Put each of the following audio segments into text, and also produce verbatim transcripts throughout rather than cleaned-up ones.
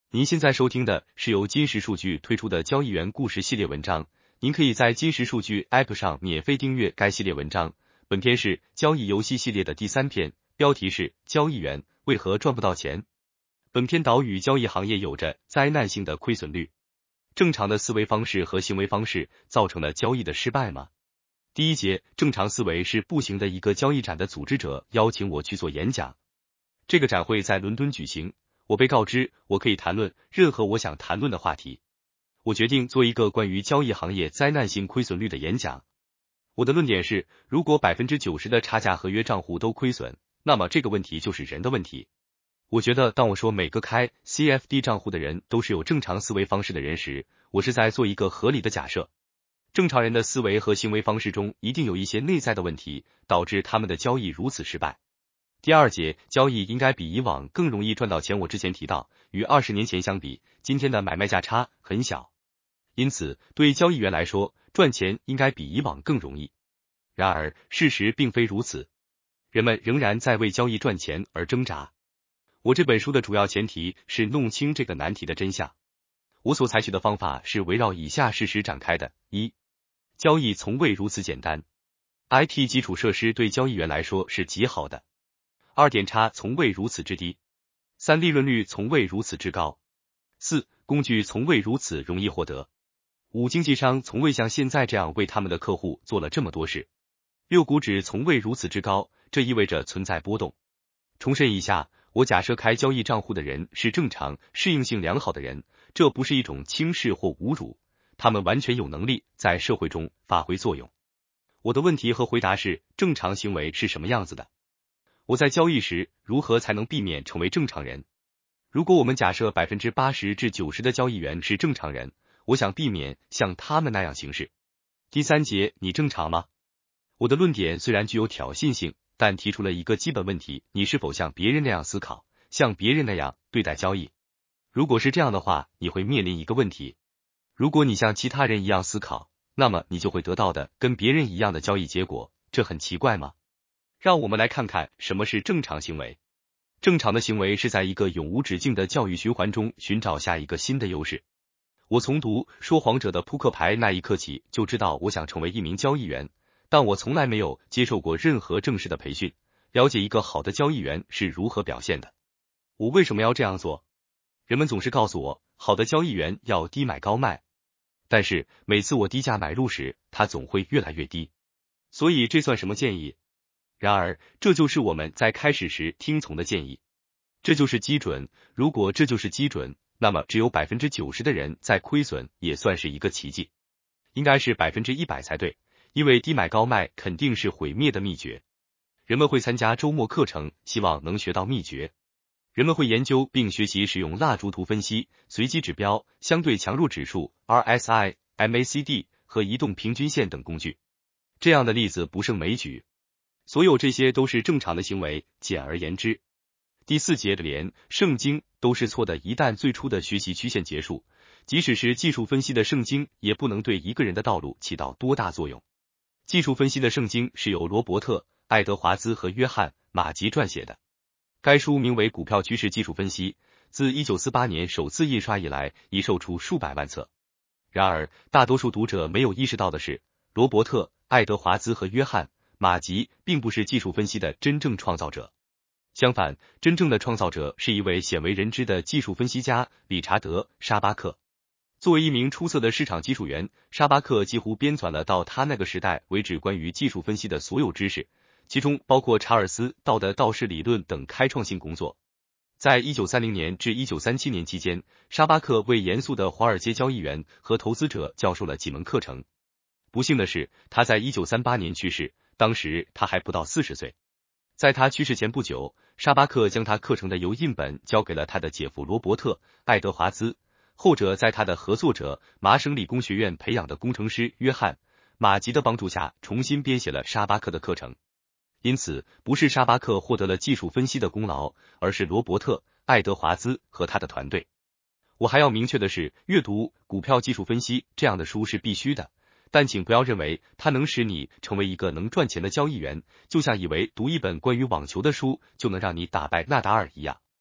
您现在收听的是由金石数据推出的交易员故事系列文章，您可以在金石数据 App 上免费订阅该系列文章。本篇是交易游戏系列的第三篇，标题是交易员为何赚不到钱。本篇岛屿交易行业有着灾难性的亏损率，正常的思维方式和行为方式造成了交易的失败吗？第一节，正常思维是不行的。一个交易展的组织者邀请我去做演讲，这个展会在伦敦举行。我被告知我可以谈论任何我想谈论的话题。我决定做一个关于交易行业灾难性亏损率的演讲。我的论点是，如果 百分之九十 的差价合约账户都亏损，那么这个问题就是人的问题。我觉得当我说每个开 C F D 账户的人都是有正常思维方式的人时，我是在做一个合理的假设。正常人的思维和行为方式中一定有一些内在的问题，导致他们的交易如此失败。第二节，交易应该比以往更容易赚到钱。我之前提到，与二十年前相比，今天的买卖价差很小，因此对交易员来说，赚钱应该比以往更容易。然而，事实并非如此，人们仍然在为交易赚钱而挣扎。我这本书的主要前提是弄清这个难题的真相。我所采取的方法是围绕以下事实展开的：一、交易从未如此简单。I T 基础设施对交易员来说是极好的。二、点差从未如此之低。三、利润率从未如此之高。四、工具从未如此容易获得。五、经纪商从未像现在这样为他们的客户做了这么多事。六、股指从未如此之高，这意味着存在波动。重申一下，我假设开交易账户的人是正常、适应性良好的人，这不是一种轻视或侮辱，他们完全有能力在社会中发挥作用。我的问题和回答是：正常行为是什么样子的？我在交易时如何才能避免成为正常人？如果我们假设 百分之八十至九十 的交易员是正常人，我想避免像他们那样行事。第三节，你正常吗？我的论点虽然具有挑衅性，但提出了一个基本问题：你是否像别人那样思考，像别人那样对待交易？如果是这样的话，你会面临一个问题：如果你像其他人一样思考，那么你就会得到的跟别人一样的交易结果，这很奇怪吗？让我们来看看什么是正常行为。正常的行为是在一个永无止境的教育循环中寻找下一个新的优势。我从读说谎者的扑克牌那一刻起就知道我想成为一名交易员，但我从来没有接受过任何正式的培训，了解一个好的交易员是如何表现的。我为什么要这样做？人们总是告诉我，好的交易员要低买高卖，但是每次我低价买入时，它总会越来越低。所以这算什么建议？然而，这就是我们在开始时听从的建议。这就是基准，如果这就是基准，那么只有 百分之九十 的人在亏损也算是一个奇迹。应该是 百分之百 才对，因为低买高卖肯定是毁灭的秘诀。人们会参加周末课程，希望能学到秘诀。人们会研究并学习使用蜡烛图分析、随机指标、相对强弱指数 R S I、M A C D 和移动平均线等工具。这样的例子不胜枚举。所有这些都是正常的行为，简而言之。第四节的连圣经都是错的。一旦最初的学习曲线结束，即使是技术分析的圣经也不能对一个人的道路起到多大作用。技术分析的圣经是由罗伯特·爱德华兹和约翰·马吉撰写的，该书名为《股票趋势技术分析》，自一九四八年首次印刷以来已售出数百万册。然而，大多数读者没有意识到的是，罗伯特·爱德华兹和约翰马吉并不是技术分析的真正创造者，相反，真正的创造者是一位鲜为人知的技术分析家理查德·沙巴克。作为一名出色的市场技术员，沙巴克几乎编纂了到他那个时代为止关于技术分析的所有知识，其中包括查尔斯·道的道氏理论等开创性工作。在一九三零年至一九三七年期间，沙巴克为严肃的华尔街交易员和投资者教授了几门课程。不幸的是，他在一九三八年去世，当时他还不到四十岁。在他去世前不久，沙巴克将他课程的油印本交给了他的姐夫罗伯特·爱德华兹，后者在他的合作者麻省理工学院培养的工程师约翰·马吉的帮助下重新编写了沙巴克的课程。因此，不是沙巴克获得了技术分析的功劳，而是罗伯特·爱德华兹和他的团队。我还要明确的是，阅读《股票技术分析》这样的书是必须的。但请不要认为它能使你成为一个能赚钱的交易员，就像以为读一本关于网球的书就能让你打败纳达尔一样。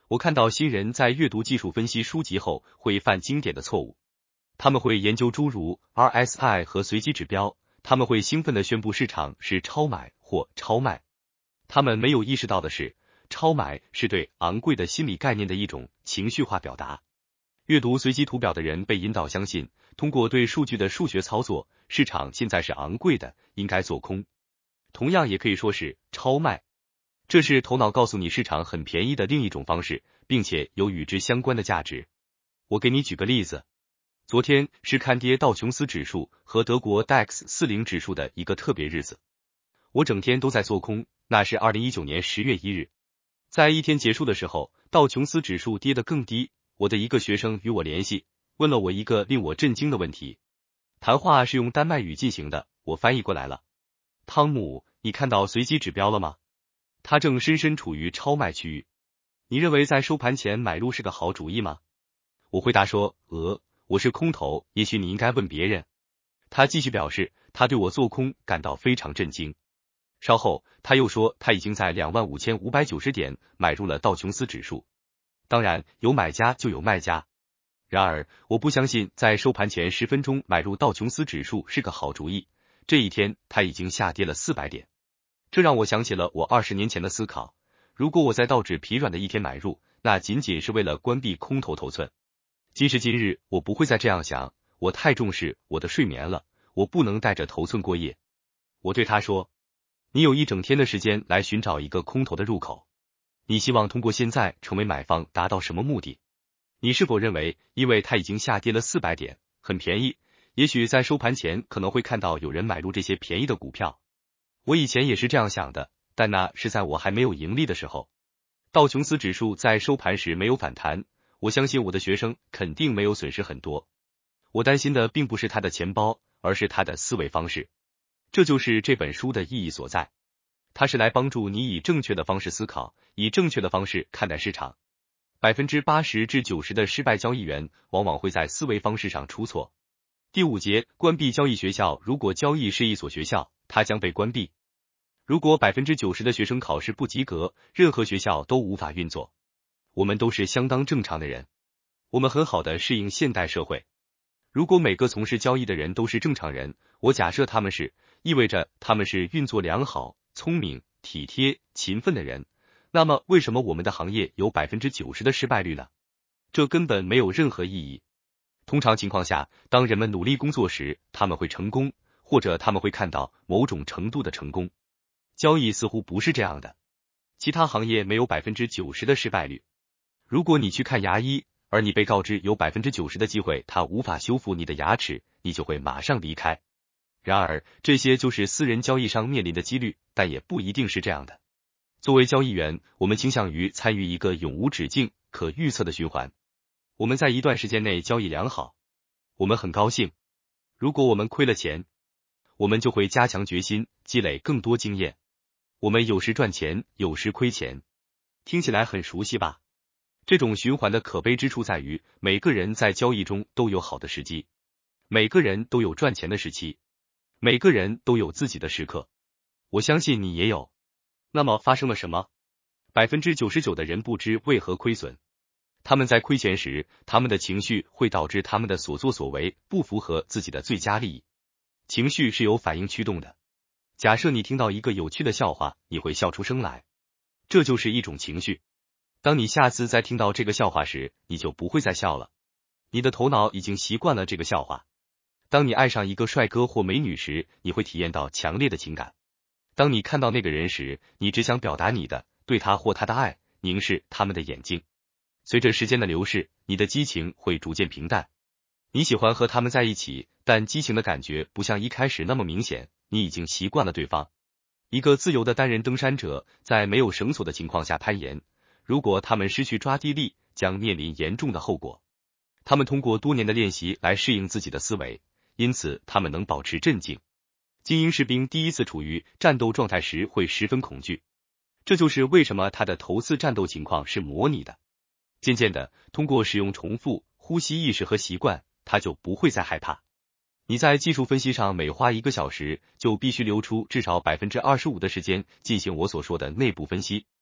我看到新人在阅读技术分析书籍后会犯经典的错误，他们会研究诸如 R S I 和随机指标，他们会兴奋地宣布市场是超买或超卖。他们没有意识到的是，超买是对昂贵的心理概念的一种情绪化表达。阅读随机图表的人被引导相信，通过对数据的数学操作，市场现在是昂贵的，应该做空。同样也可以说是超卖。这是头脑告诉你市场很便宜的另一种方式，并且有与之相关的价值。我给你举个例子，昨天是看跌道琼斯指数和德国 D A X 四十 指数的一个特别日子，我整天都在做空，那是二零一九年十月一日。在一天结束的时候，道琼斯指数跌得更低，我的一个学生与我联系，问了我一个令我震惊的问题。谈话是用丹麦语进行的，我翻译过来了。汤姆，你看到随机指标了吗？它正深深处于超卖区域。你认为在收盘前买入是个好主意吗？我回答说，呃，我是空头，也许你应该问别人。他继续表示，他对我做空感到非常震惊。稍后，他又说他已经在 两万五千五百九十 点买入了道琼斯指数。当然，有买家就有卖家。然而，我不相信在收盘前十分钟买入道琼斯指数是个好主意。这一天，它已经下跌了四百点。这让我想起了我二十年前的思考，如果我在道指疲软的一天买入，那仅仅是为了关闭空头头寸。今时今日，我不会再这样想，我太重视我的睡眠了，我不能带着头寸过夜。我对他说，你有一整天的时间来寻找一个空头的入口，你希望通过现在成为买方达到什么目的？你是否认为，因为它已经下跌了四百点，很便宜，也许在收盘前可能会看到有人买入这些便宜的股票？我以前也是这样想的，但那是在我还没有盈利的时候。道琼斯指数在收盘时没有反弹，我相信我的学生肯定没有损失很多。我担心的并不是他的钱包，而是他的思维方式。这就是这本书的意义所在。它是来帮助你以正确的方式思考，以正确的方式看待市场。百分之八十至九十的失败交易员往往会在思维方式上出错。第五节，关闭交易学校。如果交易是一所学校，它将被关闭。如果 百分之九十 的学生考试不及格，任何学校都无法运作。我们都是相当正常的人，我们很好的适应现代社会。如果每个从事交易的人都是正常人，我假设他们是，意味着他们是运作良好、聪明、体贴、勤奋的人，那么为什么我们的行业有 百分之九十 的失败率呢？这根本没有任何意义。通常情况下，当人们努力工作时，他们会成功，或者他们会看到某种程度的成功。交易似乎不是这样的，其他行业没有 百分之九十 的失败率。如果你去看牙医，而你被告知有 百分之九十 的机会他无法修复你的牙齿，你就会马上离开。然而，这些就是私人交易商面临的几率，但也不一定是这样的。作为交易员，我们倾向于参与一个永无止境、可预测的循环。我们在一段时间内交易良好，我们很高兴。如果我们亏了钱，我们就会加强决心，积累更多经验。我们有时赚钱，有时亏钱，听起来很熟悉吧？这种循环的可悲之处在于，每个人在交易中都有好的时机，每个人都有赚钱的时期，每个人都有自己的时刻。我相信你也有。那么发生了什么？ 百分之九十九 的人不知为何亏损。他们在亏钱时，他们的情绪会导致他们的所作所为不符合自己的最佳利益。情绪是由反应驱动的。假设你听到一个有趣的笑话，你会笑出声来，这就是一种情绪。当你下次再听到这个笑话时，你就不会再笑了。你的头脑已经习惯了这个笑话。当你爱上一个帅哥或美女时，你会体验到强烈的情感。当你看到那个人时，你只想表达你的对他或他的爱，凝视他们的眼睛。随着时间的流逝，你的激情会逐渐平淡。你喜欢和他们在一起，但激情的感觉不像一开始那么明显，你已经习惯了对方。一个自由的单人登山者在没有绳索的情况下攀岩，如果他们失去抓地力，将面临严重的后果。他们通过多年的练习来适应自己的思维，因此他们能保持镇静。精英士兵第一次处于战斗状态时会十分恐惧，这就是为什么他的头次战斗情况是模拟的。渐渐的，通过使用重复、呼吸意识和习惯，他就不会再害怕。你在技术分析上每花一个小时，就必须留出至少 百分之二十五 的时间进行我所说的内部分析。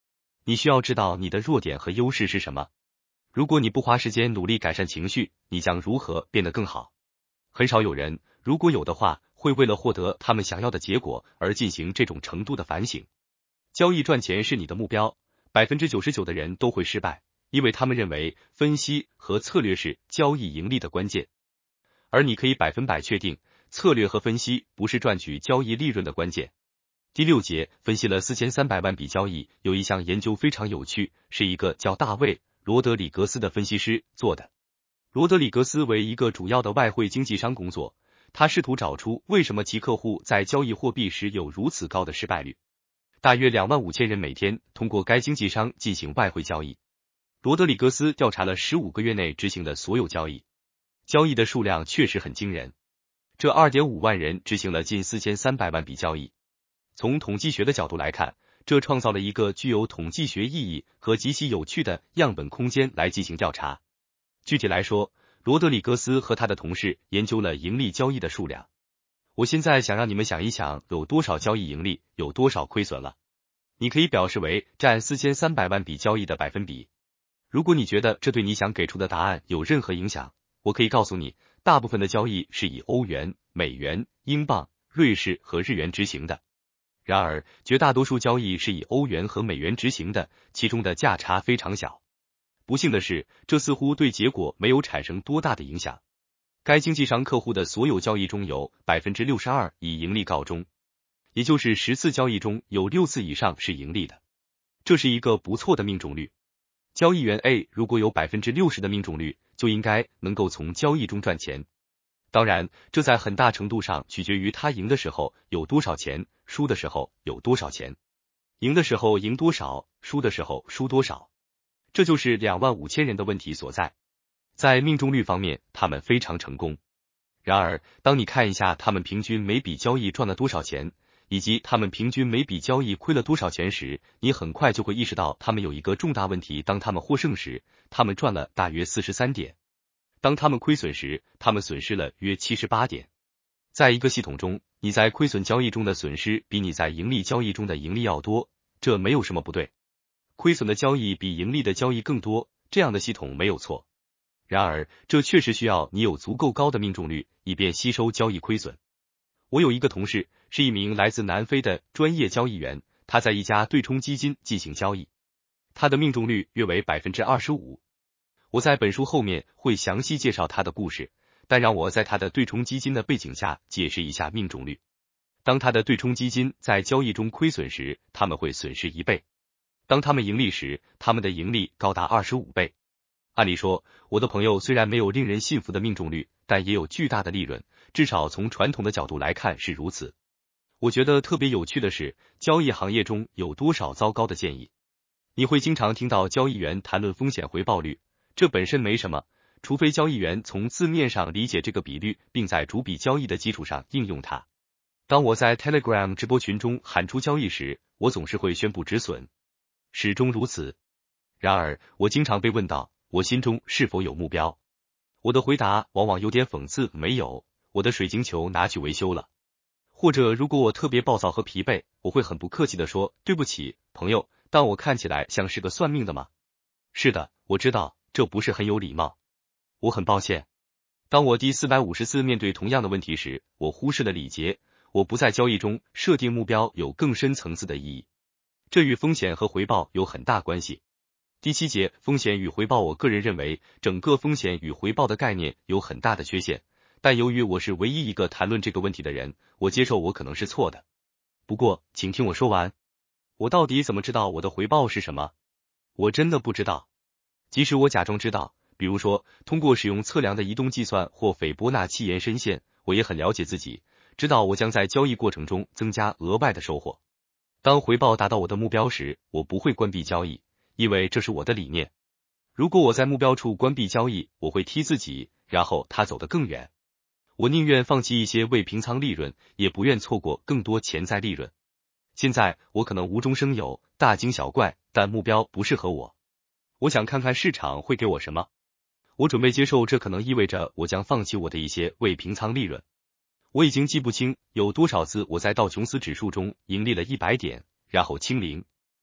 你需要知道你的弱点和优势是什么。如果你不花时间努力改善情绪，你将如何变得更好？很少有人，如果有的话，会为了获得他们想要的结果而进行这种程度的反省。交易赚钱是你的目标， 百分之九十九 的人都会失败，因为他们认为分析和策略是交易盈利的关键。而你可以百分百确定，策略和分析不是赚取交易利润的关键。第六节分析了四千三百万笔交易，有一项研究非常有趣，是一个叫大卫·罗德里格斯的分析师做的。罗德里格斯为一个主要的外汇经纪商工作，他试图找出为什么其客户在交易货币时有如此高的失败率。大约两万五千人每天通过该经纪商进行外汇交易。罗德里格斯调查了十五个月内执行的所有交易，交易的数量确实很惊人。这 二点五万人执行了近四千三百万笔交易。从统计学的角度来看，这创造了一个具有统计学意义和极其有趣的样本空间来进行调查。具体来说，罗德里格斯和他的同事研究了盈利交易的数量。我现在想让你们想一想，有多少交易盈利，有多少亏损了。你可以表示为占四千三百万笔交易的百分比。如果你觉得这对你想给出的答案有任何影响，我可以告诉你，大部分的交易是以欧元、美元、英镑、瑞士和日元执行的。然而，绝大多数交易是以欧元和美元执行的，其中的价差非常小。不幸的是，这似乎对结果没有产生多大的影响。该经纪商客户的所有交易中有 百分之六十二 以盈利告终，也就是十次交易中有六次以上是盈利的。这是一个不错的命中率。交易员 A 如果有 百分之六十 的命中率，就应该能够从交易中赚钱。当然，这在很大程度上取决于他赢的时候有多少钱，输的时候有多少钱。赢的时候赢多少，输的时候输多少。这就是两万五千人的问题所在。在命中率方面，他们非常成功。然而，当你看一下他们平均每笔交易赚了多少钱，以及他们平均每笔交易亏了多少钱时，你很快就会意识到他们有一个重大问题。当他们获胜时，他们赚了大约四十三点。当他们亏损时，他们损失了约七十八点。在一个系统中，你在亏损交易中的损失比你在盈利交易中的盈利要多，这没有什么不对。亏损的交易比盈利的交易更多，这样的系统没有错。然而，这确实需要你有足够高的命中率，以便吸收交易亏损。我有一个同事，是一名来自南非的专业交易员，他在一家对冲基金进行交易，他的命中率约为 百分之二十五。我在本书后面会详细介绍他的故事，但让我在他的对冲基金的背景下解释一下命中率。当他的对冲基金在交易中亏损时，他们会损失一倍；当他们盈利时，他们的盈利高达二十五倍。按理说，我的朋友虽然没有令人信服的命中率，但也有巨大的利润，至少从传统的角度来看是如此。我觉得特别有趣的是，交易行业中有多少糟糕的建议。你会经常听到交易员谈论风险回报率，这本身没什么，除非交易员从字面上理解这个比率，并在逐笔交易的基础上应用它。当我在 Telegram 直播群中喊出交易时，我总是会宣布止损，始终如此。然而，我经常被问到，我心中是否有目标？我的回答往往有点讽刺，没有，我的水晶球拿去维修了。或者如果我特别暴躁和疲惫，我会很不客气地说，对不起，朋友，但我看起来像是个算命的吗？是的，我知道，这不是很有礼貌。我很抱歉。当我第四百五十次面对同样的问题时，我忽视了礼节，我不在交易中设定目标有更深层次的意义。这与风险和回报有很大关系。第七节，风险与回报，我个人认为整个风险与回报的概念有很大的缺陷，但由于我是唯一一个谈论这个问题的人，我接受我可能是错的。不过，请听我说完。我到底怎么知道我的回报是什么？我真的不知道。即使我假装知道，比如说通过使用测量的移动计算或斐波那契延伸线，我也很了解自己，知道我将在交易过程中增加额外的收获。当回报达到我的目标时，我不会关闭交易，因为这是我的理念。如果我在目标处关闭交易，我会踢自己，然后他走得更远。我宁愿放弃一些未平仓利润，也不愿错过更多潜在利润。现在我可能无中生有，大惊小怪，但目标不适合我。我想看看市场会给我什么。我准备接受这可能意味着我将放弃我的一些未平仓利润。我已经记不清有多少次我在道琼斯指数中盈利了一百点，然后清零。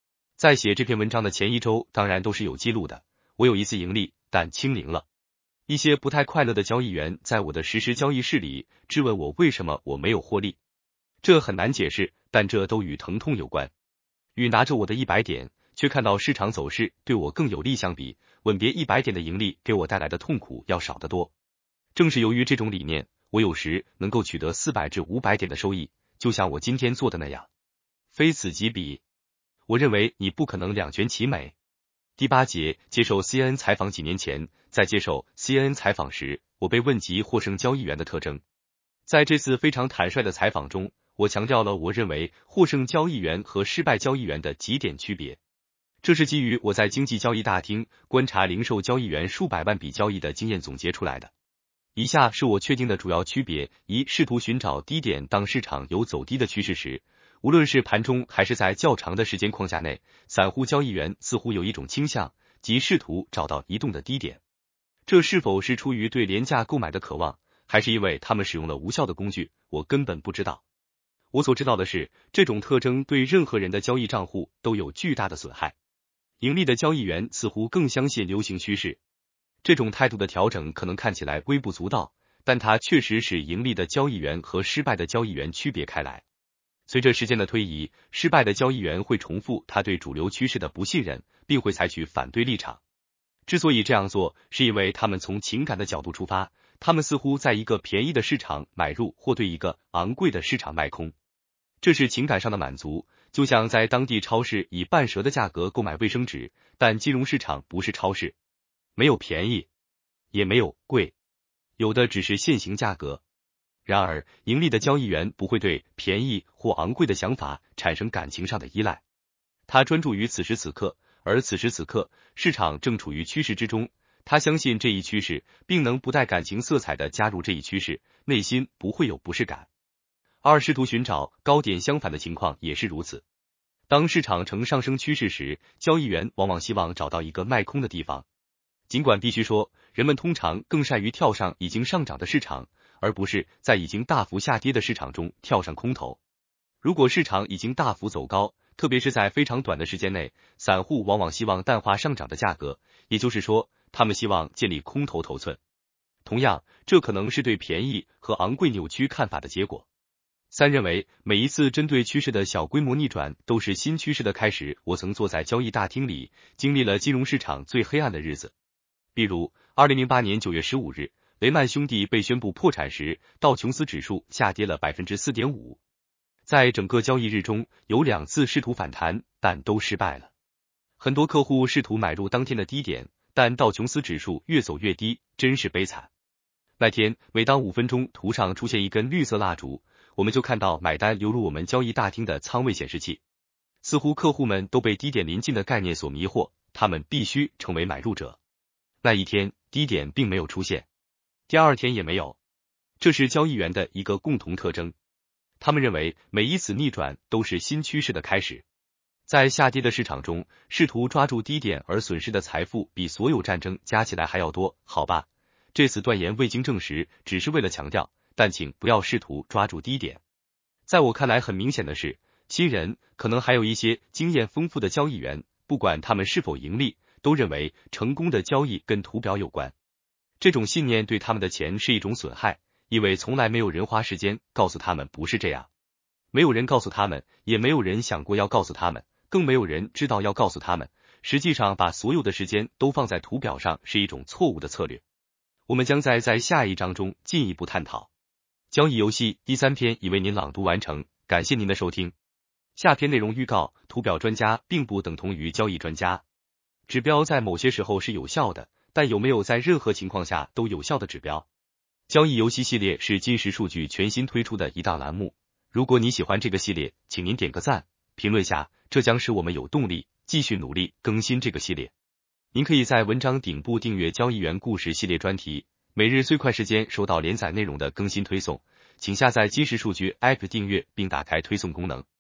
在写这篇文章的前一周，当然都是有记录的，我有一次盈利，但清零了。一些不太快乐的交易员在我的实时交易室里质问我为什么我没有获利，这很难解释，但这都与疼痛有关。与拿着我的一百点，却看到市场走势对我更有利相比，吻别一百点的盈利给我带来的痛苦要少得多。正是由于这种理念，我有时能够取得四百至五百点的收益，就像我今天做的那样。非此即彼。我认为你不可能两全其美。第八节，接受 C N N 采访。几年前，在接受 C N N 采访时，我被问及获胜交易员的特征。在这次非常坦率的采访中，我强调了我认为获胜交易员和失败交易员的几点区别。这是基于我在经济交易大厅观察零售交易员数百万笔交易的经验总结出来的。以下是我确定的主要区别：一、试图寻找低点。当市场有走低的趋势时，无论是盘中还是在较长的时间框架内，散户交易员似乎有一种倾向，即试图找到移动的低点。这是否是出于对廉价购买的渴望，还是因为他们使用了无效的工具，我根本不知道。我所知道的是，这种特征对任何人的交易账户都有巨大的损害。盈利的交易员似乎更相信流行趋势。这种态度的调整可能看起来微不足道，但它确实使盈利的交易员和失败的交易员区别开来。随着时间的推移，失败的交易员会重复他对主流趋势的不信任，并会采取反对立场。之所以这样做，是因为他们从情感的角度出发，他们似乎在一个便宜的市场买入或对一个昂贵的市场卖空。这是情感上的满足，就像在当地超市以半折的价格购买卫生纸，但金融市场不是超市，没有便宜，也没有贵，有的只是现行价格。然而，盈利的交易员不会对便宜或昂贵的想法产生感情上的依赖，他专注于此时此刻，而此时此刻，市场正处于趋势之中，他相信这一趋势，并能不带感情色彩的加入这一趋势，内心不会有不适感。二、试图寻找高点。相反的情况也是如此。当市场呈上升趋势时，交易员往往希望找到一个卖空的地方。尽管必须说，人们通常更善于跳上已经上涨的市场，而不是在已经大幅下跌的市场中跳上空头。如果市场已经大幅走高，特别是在非常短的时间内，散户往往希望淡化上涨的价格，也就是说，他们希望建立空头头寸。同样，这可能是对便宜和昂贵扭曲看法的结果。三、认为每一次针对趋势的小规模逆转都是新趋势的开始。我曾坐在交易大厅里，经历了金融市场最黑暗的日子。比如，二零零八年九月十五日，雷曼兄弟被宣布破产时，道琼斯指数下跌了 百分之四点五。在整个交易日中，有两次试图反弹，但都失败了。很多客户试图买入当天的低点，但道琼斯指数越走越低，真是悲惨。那天，每当五分钟图上出现一根绿色蜡烛，我们就看到买单流入我们交易大厅的仓位显示器。似乎客户们都被低点临近的概念所迷惑，他们必须成为买入者。那一天，低点并没有出现，第二天也没有。这是交易员的一个共同特征。他们认为每一次逆转都是新趋势的开始。在下跌的市场中，试图抓住低点而损失的财富比所有战争加起来还要多，好吧？这次断言未经证实，只是为了强调，但请不要试图抓住低点。在我看来，很明显的是，新人，可能还有一些经验丰富的交易员，不管他们是否盈利，都认为成功的交易跟图表有关。这种信念对他们的钱是一种损害，因为从来没有人花时间告诉他们不是这样。没有人告诉他们，也没有人想过要告诉他们，更没有人知道要告诉他们，实际上把所有的时间都放在图表上是一种错误的策略。我们将在在下一章中进一步探讨。交易游戏第三篇已为您朗读完成，感谢您的收听。下篇内容预告：图表专家并不等同于交易专家。指标在某些时候是有效的，但有没有在任何情况下都有效的指标？交易游戏系列是金石数据全新推出的一档栏目。如果你喜欢这个系列，请您点个赞，评论下，这将使我们有动力继续努力更新这个系列。您可以在文章顶部订阅交易员故事系列专题，每日最快时间收到连载内容的更新推送。请下载金石数据 App 订阅并打开推送功能。